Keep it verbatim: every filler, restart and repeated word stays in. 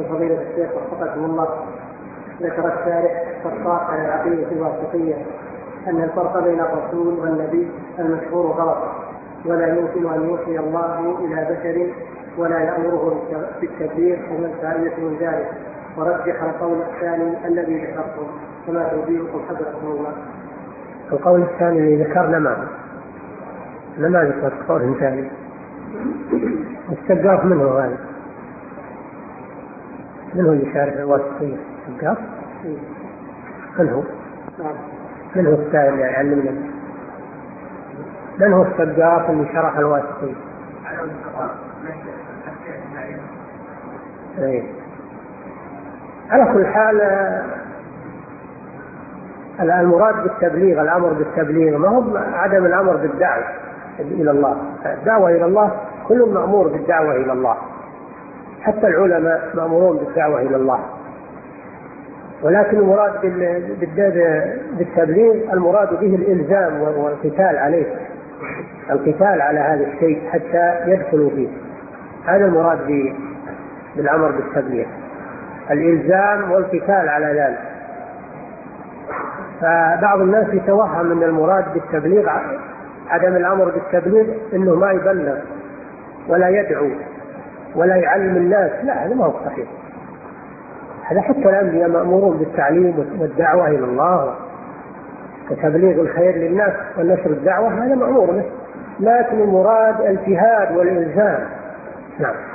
فضيلة الشيخ وفقكم الله، ذكر الشارح الصفاء على العقيدة الواسطية أن الفرق بين الرسول والنبي المشهور غلط، ولا يمكن أن يوحي الله إلى بشر ولا يأمره بالتبليغ ومن فائدة من ذلك، ورجح القول الثاني الذي ذكرتم، كما توجيهكم حضركم الله. القول الثاني اللي ذكرنا معه لما ذكرت قول ثاني السقاف منه هذا منه اللي شارح الواسطية السقاف منه منه السائل اللي يعلمنا من هو السقاف اللي شرح الواسطية. أيه. على كل حال المراد بالتبليغ الأمر بالتبليغ ما هو عدم الأمر بالدعوة إلى الله. الدعوة إلى الله كل مأمور بالدعوة إلى الله، حتى العلماء مأمورون بالدعوة إلى الله، ولكن المراد بالتبليغ المراد به الإلزام والقتال عليه، القتال على هذا الشيء حتى يدخلوا فيه، هذا المراد بالأمر بالتبليغ، الإلزام والقتال على ذلك. فبعض الناس يتوهم أن المراد بالتبليغ عدم الأمر بالتبليغ إنه ما يبلغ ولا يدعو ولا يعلم الناس، لا هذا ما هو صحيح. هذا حتى الأنبياء مأمورون بالتعليم والدعوة إلى الله وتبليغ الخير للناس ونشر الدعوة، هذا مأمور به، لكن المراد الجهاد والإلزام. نعم.